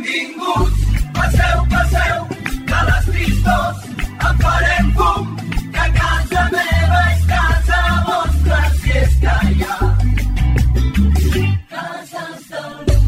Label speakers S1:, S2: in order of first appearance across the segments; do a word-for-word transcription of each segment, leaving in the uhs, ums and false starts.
S1: Benvinguts, passeu, passeu, de les tristors en farem fum, que casa meva és casa vostra, si és que hi ha cases d'algú.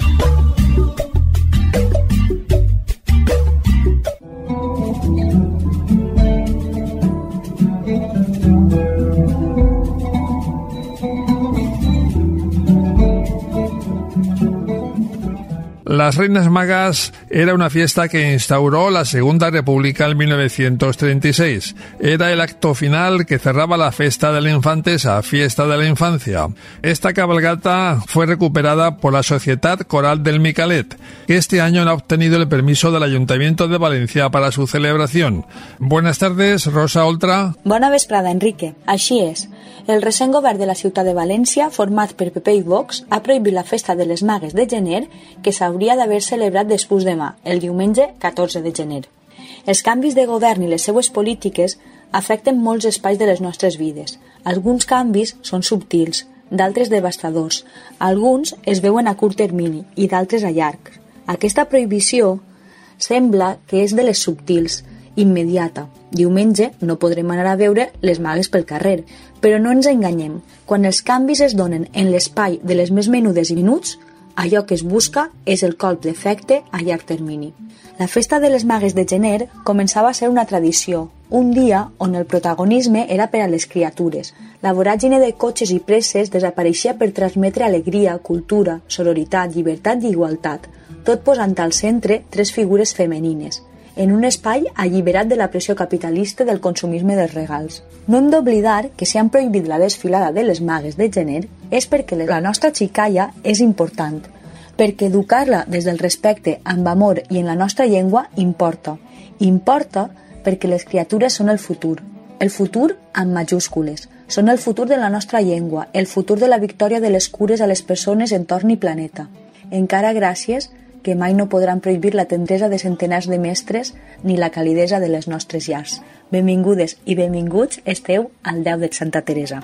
S2: Las Reinas Magas era una fiesta que instauró la Segunda República en mil novecientos treinta y seis. Era el acto final que cerraba la Festa de la Infantesa, Fiesta de la Infancia. Esta cabalgata fue recuperada por la Societat Coral del Micalet, que este año ha obtenido el permiso del Ayuntamiento de Valencia para su celebración. Buenas tardes, Rosa Oltra.
S3: Bona vesprada, Enrique. Així és. El recent govern de la ciutat de València, format per P P i Vox, ha prohibit la Festa de les Magues de gener, que s'hauria d'haver celebrat després demà, el diumenge catorze de gener. Els canvis de govern i les seues polítiques afecten molts espais de les nostres vides. Alguns canvis són subtils, d'altres devastadors. Alguns es veuen a curt termini i d'altres a llarg. Aquesta prohibició sembla que és de les subtils, immediata. Diumenge no podrem anar a veure les magues pel carrer, però no ens enganyem. Quan els canvis es donen en l'espai de les més menudes i minuts, allò que es busca és el colp d'efecte a llarg termini. La Festa de les Magues de gener començava a ser una tradició, un dia on el protagonisme era per a les criatures. La voràgine de cotxes i presses desapareixia per transmetre alegria, cultura, sororitat, llibertat i igualtat, tot posant al centre tres figures femenines, en un espai alliberat de la pressió capitalista del consumisme dels regals. No hem d'oblidar que si han prohibit la desfilada de les Magues de gener és perquè la nostra xicalla és important, perquè educar-la des del respecte, amb amor i en la nostra llengua importa. Importa perquè les criatures són el futur, el futur amb majúscules, són el futur de la nostra llengua, el futur de la victòria de les cures a les persones, entorn i planeta. Encara gràcies que mai no podran prohibir la tendresa de centenars de mestres ni la calidesa de les nostres llars. Benvingudes i benvinguts esteu al deu de Santa Teresa.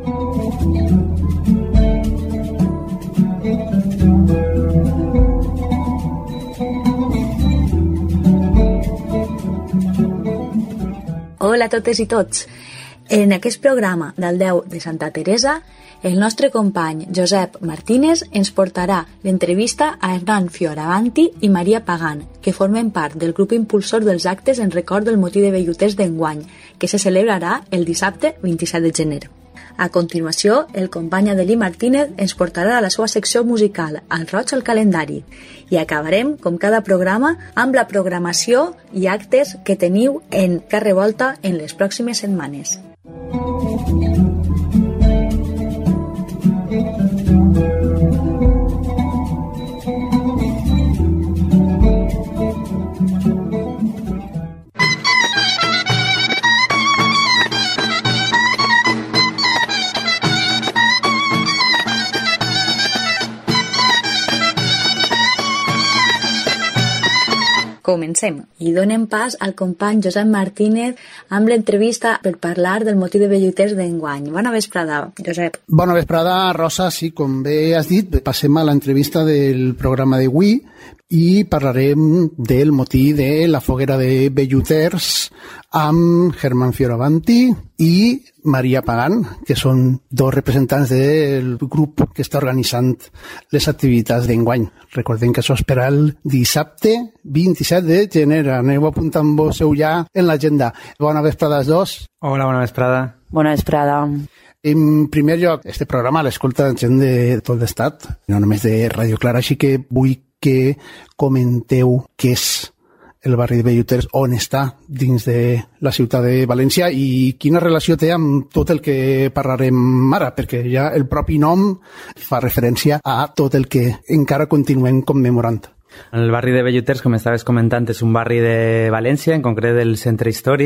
S3: Hola a totes i tots. En aquest programa del deu de Santa Teresa, el nostre company Josep Martínez ens portarà l'entrevista a Hernán Fioravanti i Maria Pagán, que formen part del grup impulsor dels actes en record del motí de velluters d'enguany, que se celebrarà el dissabte vint-i-set de gener. A continuació, el company Adelí Martínez ens portarà a la seva secció musical, Al roig al calendari, i acabarem, com cada programa, amb la programació i actes que teniu en Carrer Volta en les pròximes setmanes. Comencem i donem pas al company Josep Martínez amb l'entrevista per parlar del motí de velluters d'enguany. Bona vesprada, Josep.
S4: Bona vesprada, Rosa. Sí, com bé has dit, passem a l'entrevista del programa d'avui i parlarem del motí de la foguera de velluters amb Hernán Fioravanti i Maria Pagán, que són dos representants del grup que està organitzant les activitats d'enguany. Recordem que això és per al dissabte vint-i-set de gener. Aneu apuntant-vos-heu ja en l'agenda. Bona vesprada als dos.
S5: Hola, bona vesprada.
S3: Bona vesprada.
S4: En primer lloc, este programa l'escolta gent de tot l'estat, no només de Radio Clara, així que vull que comenteu què és el barri de Velluters, on està dins de la ciutat de València i quina relació té amb tot el que parlarem ara, perquè ja el propi nom fa referència a tot el que encara continuem commemorant.
S5: El barri de Velluters, com estaves comentant, és un barri de València, en concret del centre històric,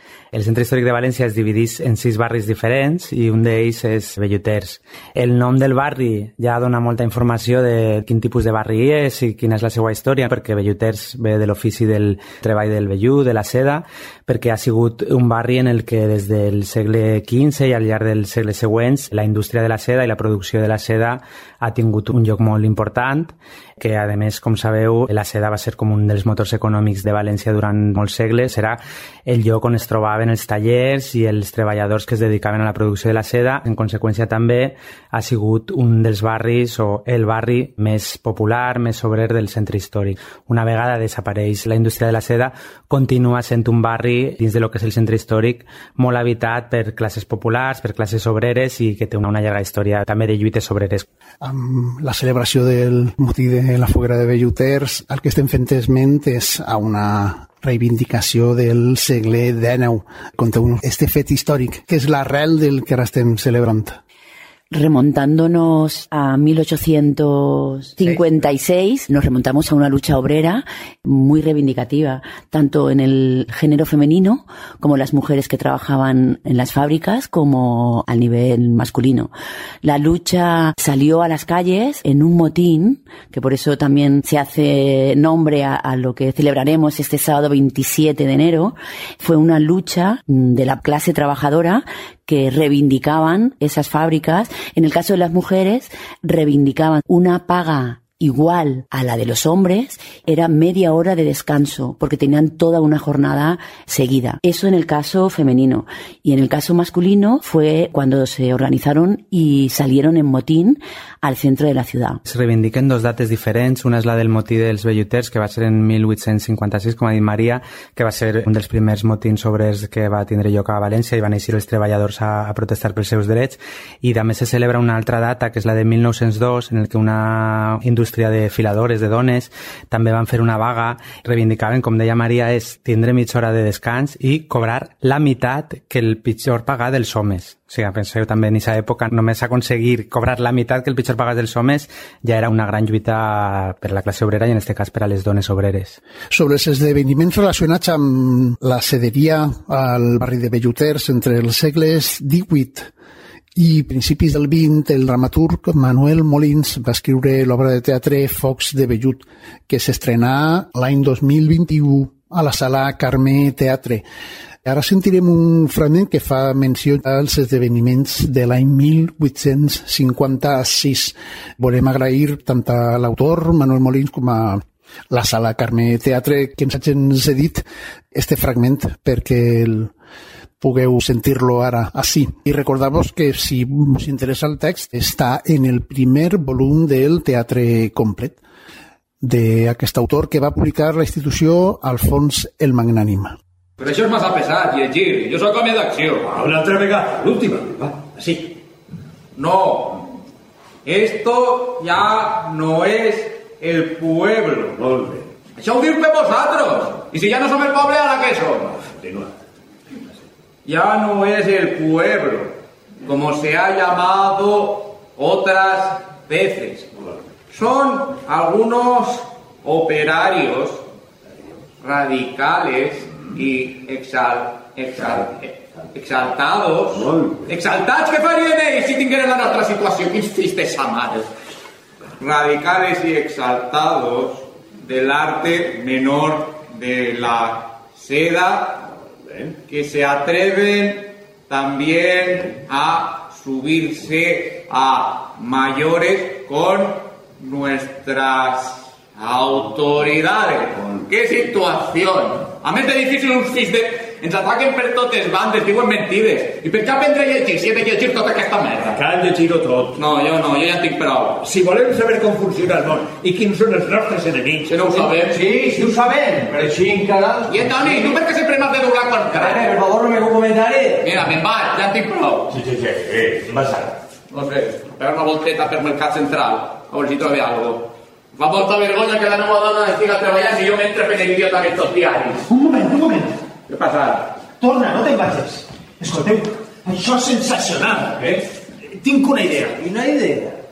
S5: El centre històric de València es divideix en sis barris diferents i un d'ells és Belluters. El nom del barri ja dona molta informació de quin tipus de barri és i quina és la seva història, perquè Belluters ve de l'ofici del treball del vellut, de la seda, perquè ha sigut un barri en el que des del segle quinze i al llarg dels segles següents la indústria de la seda i la producció de la seda ha tingut un lloc molt important, que a més, com sabeu, la seda va ser com un dels motors econòmics de València durant molts segles. Era el lloc on es trobaven els tallers i els treballadors que es dedicaven a la producció de la seda. En conseqüència, també ha sigut un dels barris o el barri més popular, més obrer del centre històric. Una vegada desapareix la indústria de la seda, continua sent un barri dins de lo que és el centre històric molt habitat per classes populars, per classes obreres i que té una, una llarga història també de lluites obreres.
S4: Amb la celebració del motí de la foguera de Belluters, el que estem fent esment és a una reivindicació del segle dinou. Conteu-nos este fet històric, que és l'arrel del que ara estem celebrant.
S6: Remontándonos a mil ochocientos cincuenta y seis, nos remontamos a una lucha obrera muy reivindicativa, tanto en el género femenino, como las mujeres que trabajaban en las fábricas, como al nivel masculino. La lucha salió a las calles en un motín, que por eso también se hace nombre a, a lo que celebraremos este sábado veintisiete de enero. Fue una lucha de la clase trabajadora que reivindicaban esas fábricas. En el caso de las mujeres, reivindicaban una paga igual a la de los hombres, era media hora de descanso, porque tenían toda una jornada seguida. Eso en el caso femenino. Y en el caso masculino fue cuando se organizaron y salieron en motín al centro de la ciudad.
S5: Es reivindiquen dos dates diferents. Una és la del motí dels Belluters, que va ser en mil vuit-cents cinquanta-sis, com ha dit Maria, que va ser un dels primers motins obrers que va tindre lloc a València i van eixir els treballadors a, a protestar pels seus drets. I també se celebra una altra data, que és la de mil nou-cents dos, en el que una indústria de filadores, de dones, també van fer una vaga. Reivindicaven, com deia Maria, és tindre mitja hora de descans i cobrar la meitat que el pitjor pagar dels homes. O sigui, penseu també en aquesta època, només aconseguir cobrar la meitat que el pitjor pagar dels homes ja era una gran lluita per la classe obrera i en aquest cas per a les dones obreres.
S4: Sobre els esdeveniments relacionats amb la sederia al barri de Belluters entre els segles divuit i principis del vint, el dramaturg Manuel Molins va escriure l'obra de teatre Focs de Vellut, que s'estrenà l'any dos mil vint-i-u a la sala Carme Teatre. Ara sentirem un fragment que fa menció als esdeveniments de l'any mil vuit-cents cinquanta-sis. Volem agrair tant a l'autor Manuel Molins com a la sala Carme Teatre que ens hagin cedit este fragment perquè el pugueu sentir-lo ara així. I recordar-vos que si us interessa el text està en el primer volum del Teatre Complet d'aquest autor que va publicar la institució Alfons el Magnànim.
S7: Però això és massa pesat, llegir. Jo sóc home d'acció.
S8: Va, una altra vegada, l'última. Va, així.
S7: No. Esto ya no es el pueblo.
S8: Molt bé.
S7: Això ho dius per vosaltres. I si ja no som el poble, ara què som?
S8: Continua.
S7: Ya no es el pueblo, como se ha llamado otras veces. Son algunos operarios radicales y exal, exal, exaltados. Exaltats que farien ells si tingueren la nostra situació. Quins fills de sa mare. Radicales y exaltados del arte menor de la seda, que se atreven también a subirse a mayores con nuestras autoridades. ¡Qué situación! A més de difícil uns fills de... Ens ataquen per totes bandes, diuen mentides. I per què aprendre a llegir si he de llegir tota aquesta merda?
S8: Cal llegir-ho tot.
S7: No, jo no, jo ja en tinc prou.
S8: Si volem saber com funciona el món i quins són els nostres enemics...
S7: Si no ho sabem.
S9: Sí, sí ho sabem, però així encara...
S7: I Toni, tu per què sempre m'has de doblar quan
S9: Carrer, per favor, no me comentaré.
S7: Mira, me'n vaig, ja en tinc prou.
S8: Sí, sí, sí, eh, vas ara.
S7: No sé, per una volteta per Mercat Central, a veure si trobo alguna cosa. Fa molta vergonya que la meva dona estiga treballant i jo m'entre fent el idiota en estos diaris.
S9: Un moment, un moment.
S7: Què passa?
S9: Torna, no te'n vagis. Escolteu, això és sensacional.
S8: Eh?
S9: Tinc una idea.
S10: Una idea?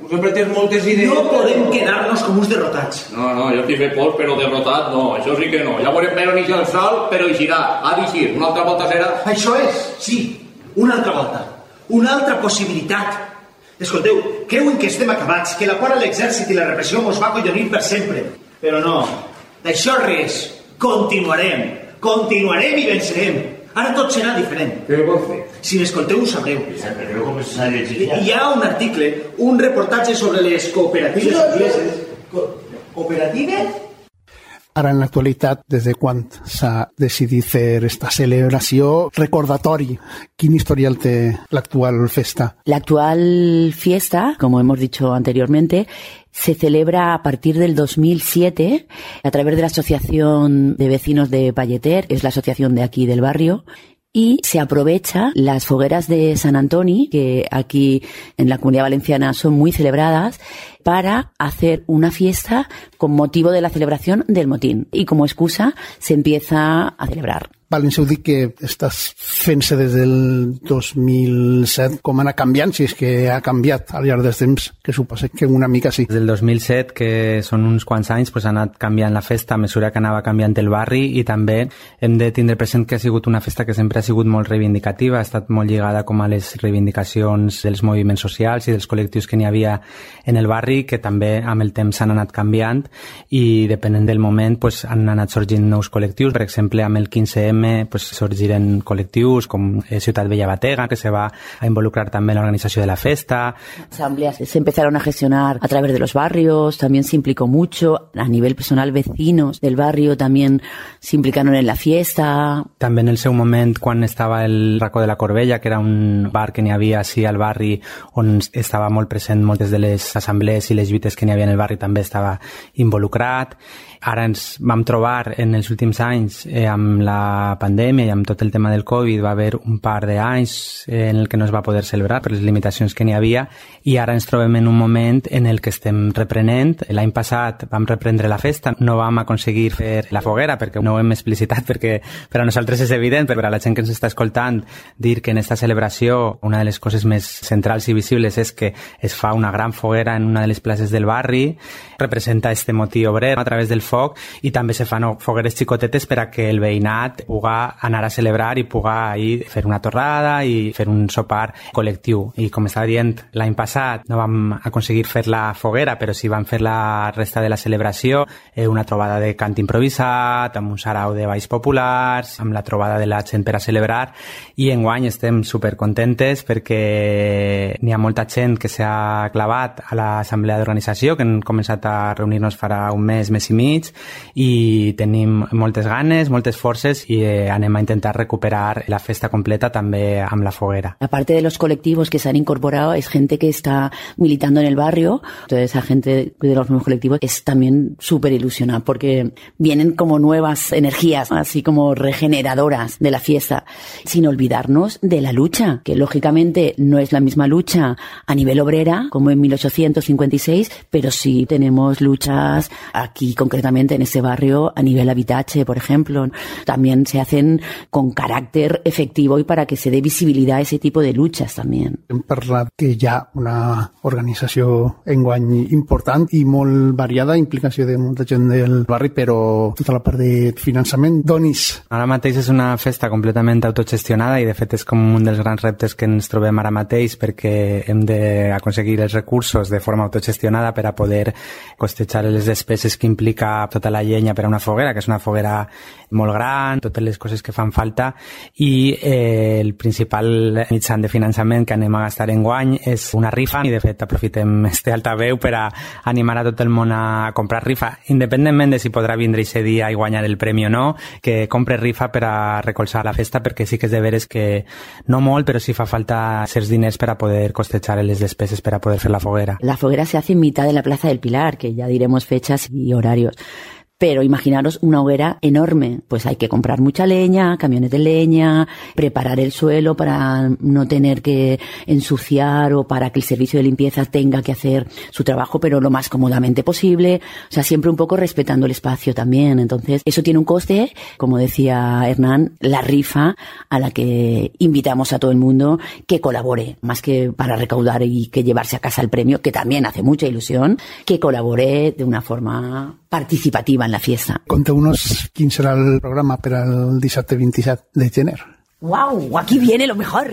S7: Tu sempre tens moltes idees.
S9: No podem quedar-nos com uns derrotats.
S7: No, no, jo estic fet pols, però derrotat no, això sí que no. Ja veurem per on ix el sol, però eixirà. Ha d'eixir, una altra volta serà.
S9: Això és, sí, una altra volta. Una altra possibilitat. Escolteu, creuen que estem acabats, que la por a l'exèrcit i la repressió mos va acollonir per sempre. Però no, d'això res. Continuarem, continuarem i vencerem. Ara tot serà diferent.
S7: Què vols fer?
S9: Si m'escolteu ho sabreu.
S8: Però com és a llegir?
S9: Hi ha un article, un reportatge sobre les cooperatives angleses. Cooperatives?
S4: Ara, en l'actualitat, des de quan s'ha decidit fer esta celebració recordatori? Quin historial té l'actual festa?
S6: La actual fiesta, como hemos dicho anteriormente, se celebra a partir del dos mil siete a través de la Asociación de Vecinos de Palleter, es la asociación de aquí del barrio, y se aprovecha las fogueras de Sant Antoni, que aquí en la Comunidad Valenciana son muy celebradas, para hacer una fiesta con motivo de la celebración del motín. Y como excusa se empieza a celebrar.
S4: Val, ens heu dit que estàs fent-se des del dos mil set. Com ha anat canviant, si és que ha canviat al llarg dels temps, que suposa que una mica sí.
S5: Des del dos mil set, que són uns quants anys, pues, ha anat canviant la festa a mesura que anava canviant el barri, i també hem de tindre present que ha sigut una festa que sempre ha sigut molt reivindicativa, ha estat molt lligada com a les reivindicacions dels moviments socials i dels col·lectius que n'hi havia en el barri, que també amb el temps s'han anat canviant, i depenent del moment pues, han anat sorgint nous col·lectius. Per exemple, amb el quinze eme pues, sorgiren col·lectius com Ciutat Vella Batega, que se va a involucrar també en la organización de la festa.
S6: Asambleas se empezaron a gestionar a través de los barrios, también se implicó mucho. A nivel personal, vecinos del barrio también se implicaron en la fiesta.
S5: També en el seu moment, quan estava el Racó de la Corbella, que era un bar que n'hi havia així al barri, on estava molt present moltes de les assemblees i les lluites que n'hi havia en el barri, també estava involucrat. Ara ens vam trobar en els últims anys eh, amb la pandèmia i amb tot el tema del Covid, va haver un par d'anys eh, en el que no es va poder celebrar per les limitacions que n'hi havia, i ara ens trobem en un moment en el que estem reprenent. L'any passat vam reprendre la festa, no vam aconseguir fer la foguera perquè no ho hem explicitat, perquè per a nosaltres és evident, però per a la gent que ens està escoltant, dir que en esta celebració una de les coses més centrals i visibles és que es fa una gran foguera en una de les places del barri, representa este motí obrer a través del foc, i també se fan fogueres xicotetes per a que el veïnat pugui anar a celebrar i pugui ahir fer una torrada i fer un sopar col·lectiu. I com estava dient, l'any passat no vam aconseguir fer la foguera, però sí vam fer la resta de la celebració, eh, una trobada de cant improvisat, amb un sarau de balls populars, amb la trobada de la gent per a celebrar, i enguany estem supercontentes perquè n'hi ha molta gent que s'ha clavat a l'assemblea d'organització, que hem començat a reunir-nos farà un mes, mes i mig, i tenim moltes ganes, moltes forces, i eh, anem a intentar recuperar la festa completa també amb la foguera.
S6: Aparte de los colectivos que se han incorporado, es gente que está militando en el barrio. Toda esa gente de los nuevos colectivos es también súper ilusionada porque vienen como nuevas energías, así como regeneradoras de la fiesta, sin olvidarnos de la lucha, que lógicamente no es la misma lucha a nivel obrera como en mil ochocientos cincuenta y seis, pero sí tenemos luchas aquí concretamente en ese barrio a nivel habitache, por ejemplo. También se hacen con carácter efectivo y para que se dé visibilidad a ese tipo de luchas también.
S4: Hem parlat que hi ha una organització enguany important i molt variada, implicació de molta gent del barri, però tota la part de finançament, donis.
S5: Ara mateix és una festa completament autogestionada i de fet és com un dels grans reptes que ens trobem ara mateix, perquè hem d'aconseguir els recursos de forma autogestionada per a poder costejar les despeses que implica tota la llenya per a una foguera, que és una foguera molt gran, totes les coses que fan falta, i eh, el principal mitjà de finançament que anem a gastar enguany és una rifa, i de fet aprofitem este altaveu per a animar a tot el món a comprar rifa, independentment de si podrà vindre aquest dia i guanyar el premi o no, que compre rifa per a recolzar la festa, perquè sí que és de veres que no molt, però sí fa falta certs diners per a poder costejar les despeses per a poder fer la foguera.
S6: La foguera se hace en mitad de la Plaza del Pilar, que ya diremos fechas y horarios. Pero imaginaros una hoguera enorme, pues hay que comprar mucha leña, camiones de leña, preparar el suelo para no tener que ensuciar o para que el servicio de limpieza tenga que hacer su trabajo, pero lo más cómodamente posible. O sea, siempre un poco respetando el espacio también. Entonces, eso tiene un coste, como decía Hernán, la rifa a la que invitamos a todo el mundo que colabore, más que para recaudar y que llevarse a casa el premio, que también hace mucha ilusión, que colabore de una forma participativa en la fiesta.
S4: Conteu-nos quin serà el programa per al dissabte vint-i-set de gener.
S6: Uau, aquí viene lo mejor!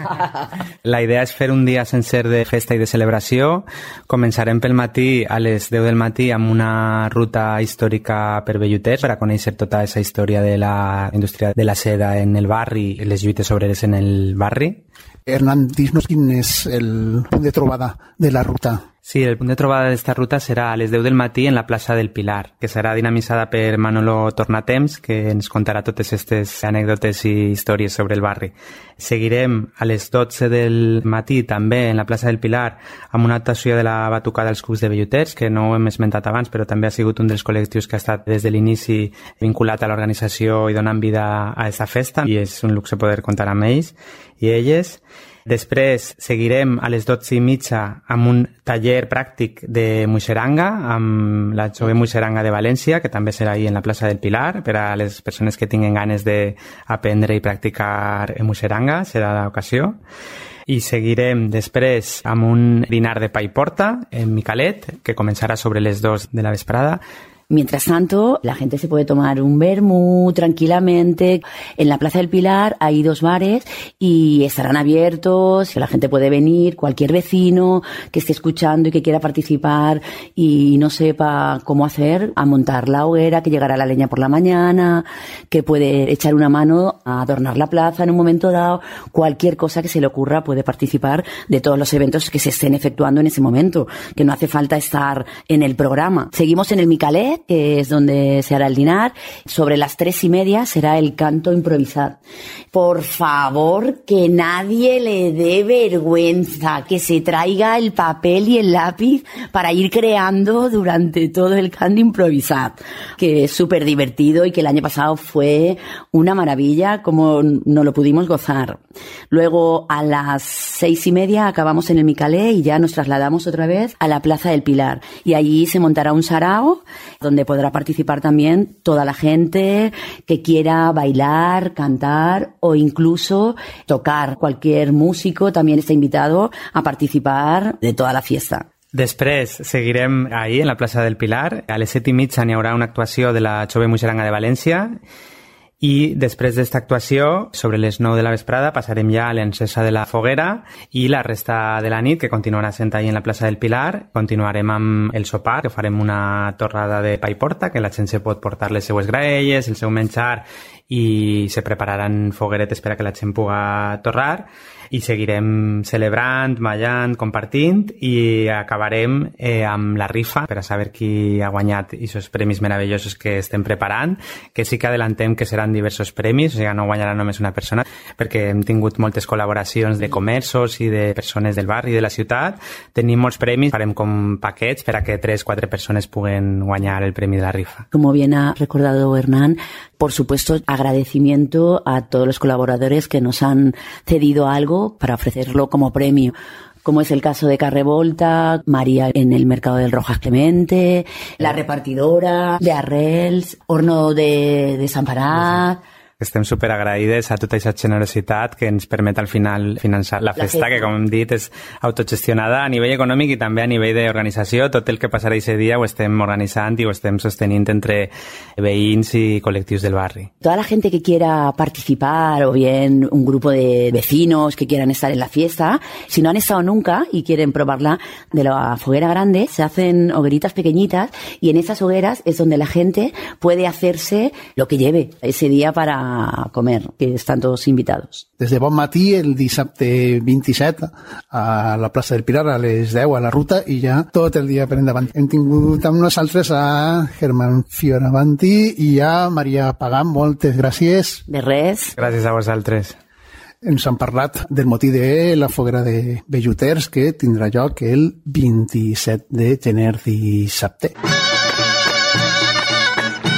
S5: La idea és fer un dia sencer de festa i de celebració. Començarem pel matí a les deu del matí amb una ruta històrica per Belluters per a conèixer tota aquesta història de la indústria de la seda en el barri i les lluites obreres en el barri.
S4: Hernán, dis-nos quin és el punt de trobada de la ruta.
S5: Sí, el punt de trobada d'esta ruta serà a les deu del matí en la plaça del Pilar, que serà dinamitzada per Manolo Tornatemps, que ens contarà totes aquestes anècdotes i històries sobre el barri. Seguirem a les dotze del matí també en la plaça del Pilar amb una actuació de la Batucada dels Cucs de Belluters, que no ho hem esmentat abans, però també ha sigut un dels col·lectius que ha estat des de l'inici vinculat a l'organització i donant vida a aquesta festa, i és un luxe poder comptar amb ells i elles. Després seguirem a les dotze i mitja amb un taller pràctic de muixeranga amb la Jove Muixeranga de València, que també serà ahí en la plaça del Pilar per a les persones que tinguen ganes d'aprendre i practicar muixeranga, serà l'ocasió. I seguirem després amb un dinar de pa i porta en Micalet, que començarà sobre les dos de la vesprada.
S6: Mientras tanto, la gente se puede tomar un vermú tranquilamente. En la Plaza del Pilar hay dos bares y estarán abiertos. La gente puede venir, cualquier vecino que esté escuchando y que quiera participar y no sepa cómo hacer, a montar la hoguera, que llegará la leña por la mañana, que puede echar una mano a adornar la plaza en un momento dado. Cualquier cosa que se le ocurra puede participar de todos los eventos que se estén efectuando en ese momento, que no hace falta estar en el programa. Seguimos en el Micalet, que es donde se hará el dinar. Sobre las tres y media será el canto improvisado. Por favor, que nadie le dé vergüenza, que se traiga el papel y el lápiz para ir creando durante todo el canto improvisado, que es súper divertido y que el año pasado fue una maravilla, como no lo pudimos gozar. Luego, a las seis y media acabamos en el Micalet y ya nos trasladamos otra vez a la Plaza del Pilar. Y allí se montará un sarao, donde podrá participar también toda la gente que quiera bailar, cantar o incluso tocar. Cualquier músico también está invitado a participar de toda la fiesta.
S5: Després seguirem ahí, en la plaça del Pilar. A les set i mitja n'hi haurà una actuació de la Jove Muixeranga de València. I després d'esta actuació, sobre les nou de la vesprada, passarem ja a l'encesa de la foguera i la resta de la nit, que continuarà sent ahí en la plaça del Pilar. Continuarem amb el sopar, que farem una torrada de pa i porta, que la gent se pot portar les seues graelles, el seu menjar, i se prepararan fogueretes per a que la gent puga torrar. I seguirem celebrant, ballant, compartint i acabarem eh, amb la rifa per a saber qui ha guanyat aquests premis meravellosos que estem preparant, que sí que adellantem que seran diversos premis, o sigui, no guanyarà només una persona, perquè hem tingut moltes col·laboracions de comerços i de persones del barri i de la ciutat. Tenim molts premis, farem com paquets per a que tres, quatre persones puguen guanyar el premi de la rifa.
S6: Como bien ha recordado Hernán, por supuesto, agradecimiento a todos los colaboradores que nos han cedido algo para ofrecerlo como premio, como es el caso de Carrevolta, María en el mercado del Rojas Clemente, la repartidora de Arrels, Horno de, de Desamparat.
S5: Estem superagraïdes a tota aquesta generositat que ens permet al final finançar la festa, la festa, que com hem dit és autogestionada a nivell econòmic i també a nivell d'organització. Tot el que passarà aquest dia ho estem organitzant i ho estem sostenint entre veïns i col·lectius del barri.
S6: Toda la gente que quiera participar o bien un grupo de vecinos que quieran estar en la fiesta, si no han estado nunca y quieren probarla de la foguera grande, se hacen hogueritas pequeñitas y en esas hogueras es donde la gente puede hacerse lo que lleve ese día para a comer, que están todos invitados.
S4: Des de bon matí, el dissabte vint-i-set, a la plaça del Pilar, a les deu, a la ruta, i ja tot el dia per endavant. Hem tingut amb nosaltres a Germán Fioravanti i a Maria Pagán. Moltes gràcies.
S6: De res.
S5: Gràcies a vosaltres.
S4: Ens han parlat del motí de la foguera de Belluters, que tindrà lloc el vint-i-set de gener, dissabte.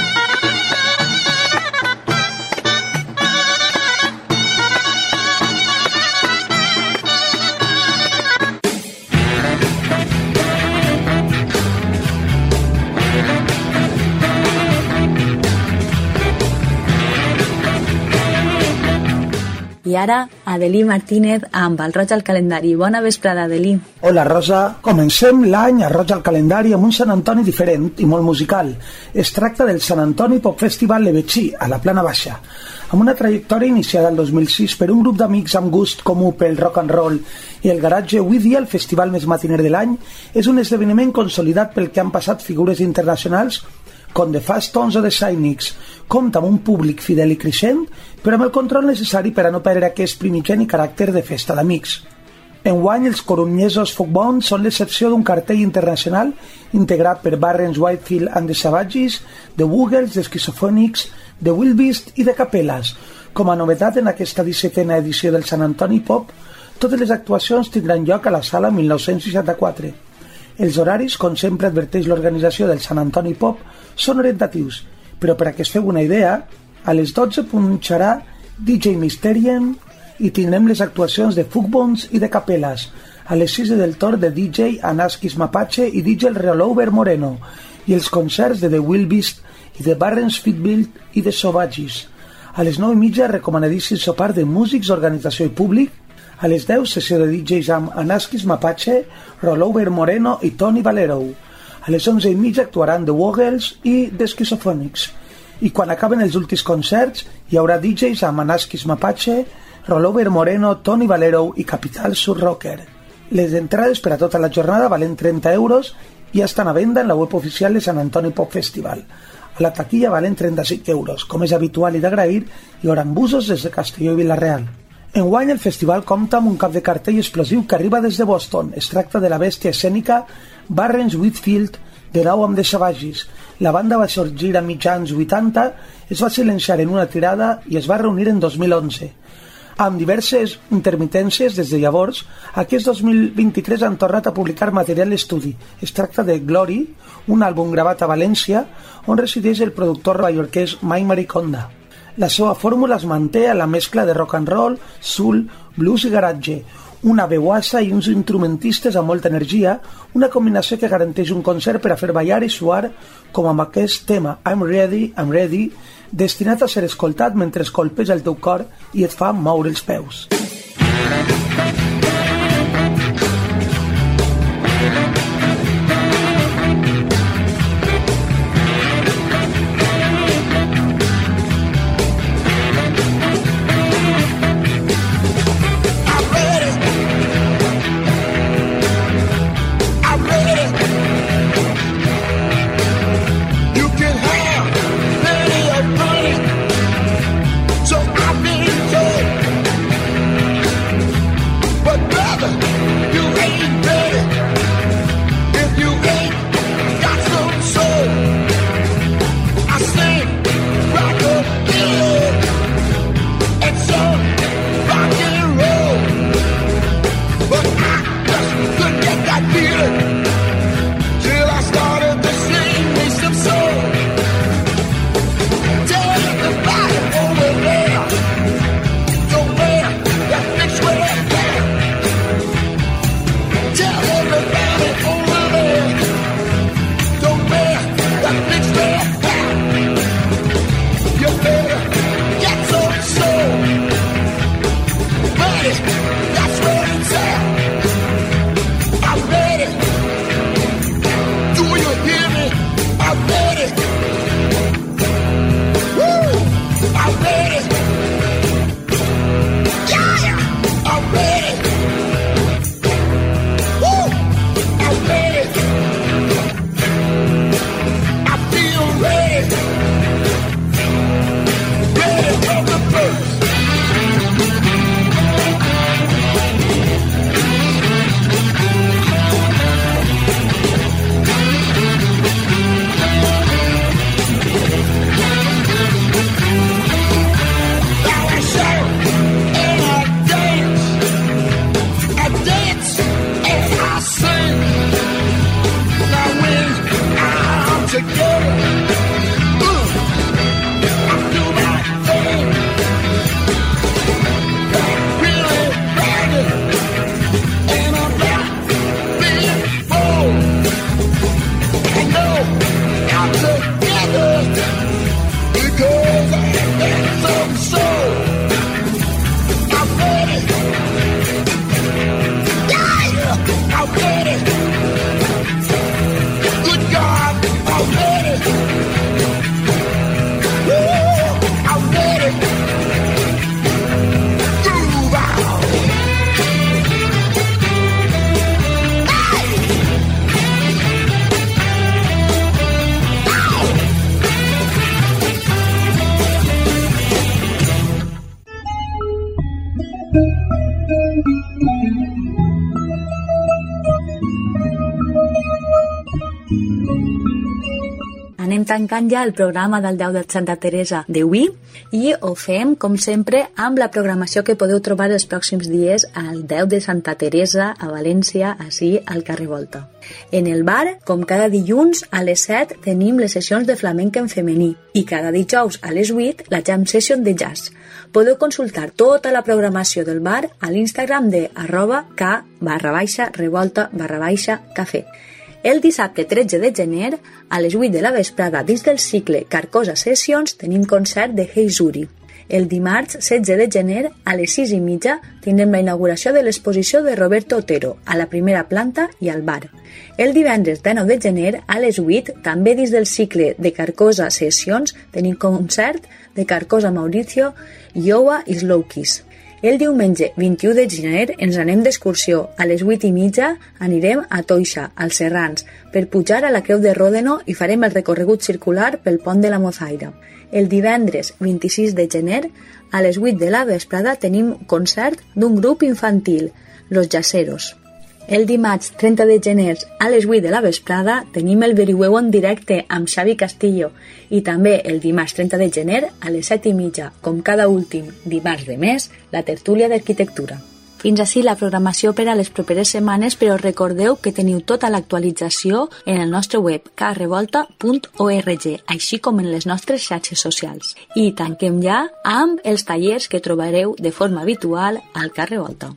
S3: I ara, Adelí Martínez amb el Roig al Calendari. Bona vesprada, Adelí.
S10: Hola, Rosa. Comencem l'any a Roig al Calendari amb un Sant Antoni diferent i molt musical. Es tracta del Sant Antoni Pop Festival Levetxí, a la Plana Baixa. Amb una trajectòria iniciada el dos mil sis per un grup d'amics amb gust comú pel rock and roll i el garatge, avui dia el festival més matiner de l'any, és un esdeveniment consolidat pel que han passat figures internacionals com The Fast Tones o The Cynics. Compta amb un públic fidel i creixent, però amb el control necessari per a no perdre aquest primigeni caràcter de festa d'amics. Enguany, els corunyesos Folkbound són l'excepció d'un cartell internacional integrat per Barrens, Whitefield and the Savages, The Woogles, The Schizophonics, The Wilbeast i The Capellas. Com a novetat en aquesta dissetena edició del Sant Antoni Pop, totes les actuacions tindran lloc a la sala mil nou-cents seixanta-quatre. Els horaris, com sempre adverteix l'organització del Sant Antoni Pop, són orientatius, però per a que es feu una idea, a les dotze punxarà D J Mysterian i tindrem les actuacions de Folkbones i de Capellas. A les sis del torn de D J Anaskis Mapache i D J Rollover Moreno i els concerts de The Wilbeast i de Barrens Fitbill i de Savages. A les nou i mitja recomanadíssim sopar de músics, organització i públic. A les deu sessió de D Js amb Anaskis Mapache, Rollover Moreno i Tony Valero. A les onze i mitja actuaran The Woogles i The Schizophonics. I quan acaben els últims concerts hi haurà D Js amb Anaskis Mapache, Rollover Moreno, Tony Valero i Capital Sur Rocker. Les entrades per a tota la jornada valen trenta euros i ja estan a venda en la web oficial de Sant Antoni Pop Festival. A la taquilla valen trenta-cinc euros. Com és habitual i d'agrair, hi haurà busos des de Castelló i Vila-real. Enguany el festival compta amb un cap de cartell explosiu que arriba des de Boston. Es tracta de la bèstia escènica Barrens Whitfield, de nou amb The Savages. La banda va sorgir a mitjans vuitanta, es va silenciar en una tirada i es va reunir en dos mil onze. Amb diverses intermitències des de llavors, aquest dos mil vint-i-tres han tornat a publicar material d'estudi. Es tracta de Glory, un àlbum gravat a València, on resideix el productor mallorquès Mike Mariconda. La seva fórmula es manté a la mescla de rock and roll, soul, blues i garatge, una veuassa i uns instrumentistes amb molta energia, una combinació que garanteix un concert per a fer ballar i suar, com amb aquest tema I'm Ready, I'm Ready, destinat a ser escoltat mentre colpes el teu cor i et fa moure els peus.
S1: So I've been told
S3: tancant ja el programa del deu de Santa Teresa d'avui i ho fem, com sempre, amb la programació que podeu trobar els pròxims dies al deu de Santa Teresa a València, així al carrer Volta. En el bar, com cada dilluns, a les set tenim les sessions de flamenc en femení i cada dijous a les vuit la jam session de jazz. Podeu consultar tota la programació del bar a l'Instagram de arroba k barra baixa revolta barra baixa cafè. El dissabte tretze de gener, a les vuit de la vesprada, dins del cicle Carcosa Sessions, tenim concert de Hey Zuri. El dimarts setze de gener, a les sis i mitja, tindrem la inauguració de l'exposició de Roberto Otero, a la primera planta i al bar. El divendres dinou de gener, a les vuit, també dins del cicle de Carcosa Sessions, tenim concert de Carcosa Mauricio, Iowa i Slow Kiss. El diumenge vint-i-u de gener ens anem d'excursió. A les vuit i mitja anirem a Toixa, als Serrans, per pujar a la Creu de Ròdeno i farem el recorregut circular pel pont de la Mozaira. El divendres vint-i-sis de gener, a les vuit de la vesprada, tenim concert d'un grup infantil, Los Yaceros. El dimarts trenta de gener, a les vuit de la vesprada, tenim el Verihueu en directe amb Xavi Castillo i també el dimarts trenta de gener, a les set i mitja, com cada últim dimarts de mes, la tertúlia d'arquitectura. Fins així la programació per a les properes setmanes, però recordeu que teniu tota l'actualització en el nostre web k revolta punt org, així com en les nostres xarxes socials. I tanquem ja amb els tallers que trobareu de forma habitual al K Revolta.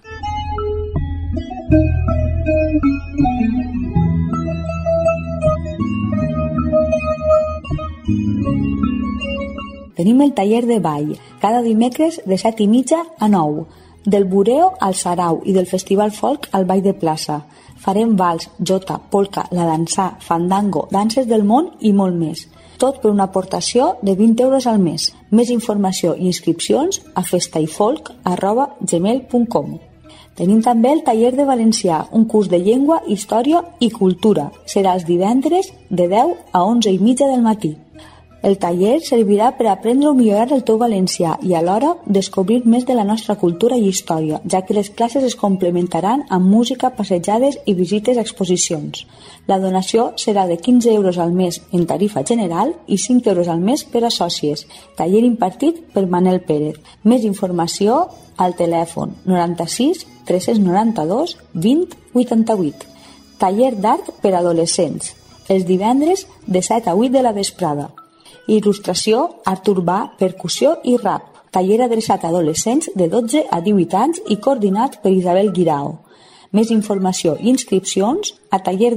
S3: Tenim el taller de ball, cada dimecres de set i mitja a nou, del bureo al sarau i del festival folk al ball de plaça. Farem vals, jota, polka, la dansà, fandango, danses del món i molt més. Tot per una aportació de vint euros al mes. Més informació i inscripcions a festaifolk arroba gmail punt com. Tenim també el taller de valencià, un curs de llengua, història i cultura. Serà els divendres de deu a onze i mitja del matí. El taller servirà per aprendre o millorar el teu valencià i alhora descobrir més de la nostra cultura i història, ja que les classes es complementaran amb música, passejades i visites a exposicions. La donació serà de quinze euros al mes en tarifa general i cinc euros al mes per a sòcies. Taller impartit per Manel Pérez. Més informació al telèfon noranta-sis tres noranta-dos vint vuitanta-vuit. Taller d'art per adolescents. Els divendres de set a vuit de la vesprada. Il·lustració, art urbà, percussió i rap. Taller adreçat a adolescents de dotze a divuit anys i coordinat per Isabel Guirao. Més informació i inscripcions a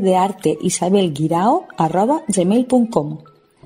S3: tallerdearteisabelguirao arroba gmail punt com.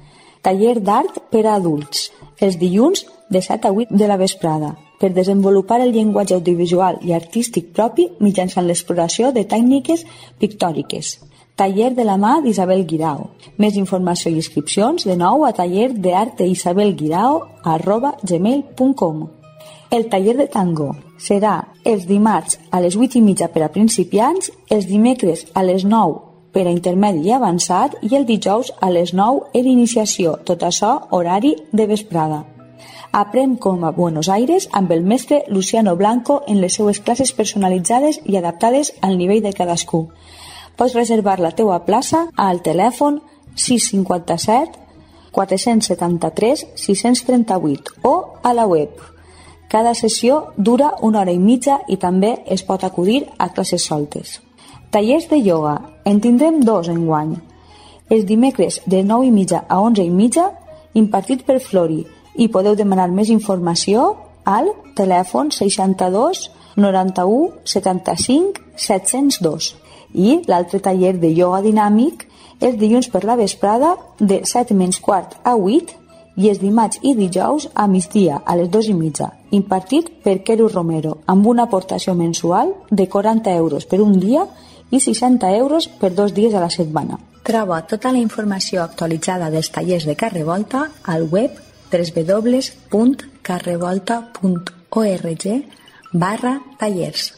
S3: Taller d'art per a adults. Els dilluns de set a vuit de la vesprada, per desenvolupar el llenguatge audiovisual i artístic propi mitjançant l'exploració de tècniques pictòriques. Taller de la mà d'Isabel Guirao. Més informació i inscripcions de nou a tallerdearteisabelguirao arroba gmail punt com. El taller de tango serà els dimarts a les vuit i mitja per a principiants, els dimecres a les nou per a intermedi i avançat i el dijous a les nou en iniciació, tot això horari de vesprada. Aprèn com a Buenos Aires amb el mestre Luciano Blanco en les seues classes personalitzades i adaptades al nivell de cadascú. Pots reservar la teua plaça al telèfon sis cinquanta-set quatre setanta-tres sis trenta-vuit o a la web. Cada sessió dura una hora i mitja i també es pot acudir a classes soltes. Tallers de ioga. En tindrem dos enguany. Els dimecres de nou i mitja a onze i mitja, impartit per Flori, i podeu demanar més informació al telèfon seixanta-dos noranta-u setanta-cinc set-cents dos. I l'altre taller de ioga dinàmic els dilluns per la vesprada de set menys quart a vuit i els dimarts i dijous a migdia a les dos i mitja, impartit per Quero Romero, amb una aportació mensual de quaranta euros per un dia i seixanta euros per dos dies a la setmana. Troba tota la informació actualitzada dels tallers de K Revolta al web w w w punt k revolta punt org barra tallers.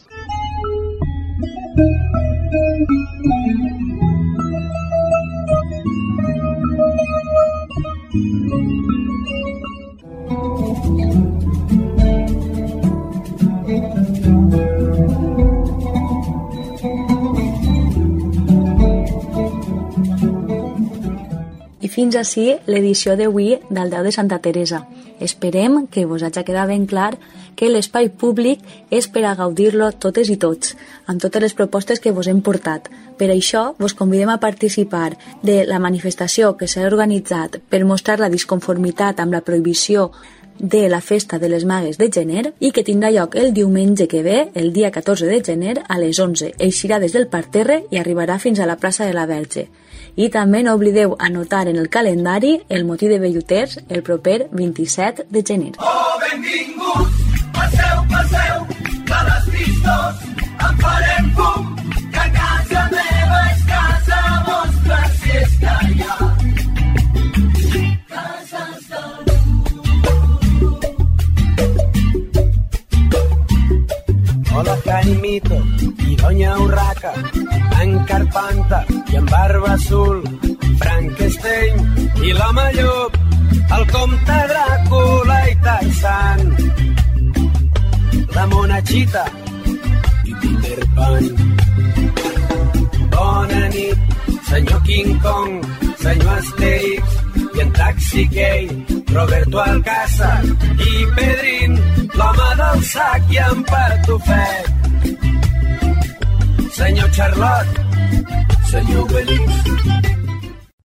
S3: fins ací l'edició d'avui del deu de Santa Teresa. Esperem que vos hagi quedat ben clar que l'espai públic és per a gaudir-lo totes i tots, amb totes les propostes que vos hem portat. Per això, vos convidem a participar de la manifestació que s'ha organitzat per mostrar la disconformitat amb la prohibició de la festa de les Magues de gener i que tindrà lloc el diumenge que ve, el dia catorze de gener, a les onze. Eixirà des del parterre i arribarà fins a la plaça de la Verge. I també no oblideu anotar en el calendari el motí de velluters el proper vint-i-set de gener.
S1: Oh, benvinguts, passeu, passeu, de les tristos, en farem fum, que casa meva és casa vostra, si és que hi ha cases del
S11: Hola Jaimito i Doña Urraca, en Carpanta i en Barba Azul, Frankenstein i l'home llop, el comte Dràcula i Tarzan, la monachita i Peter Pan. Bona nit, senyor King Kong, senyor Asterix i en Taxi Gay, Roberto Alcázar i Pedrín, l'home del sac i en Patufet. Senyor Charlot, senyor Belix,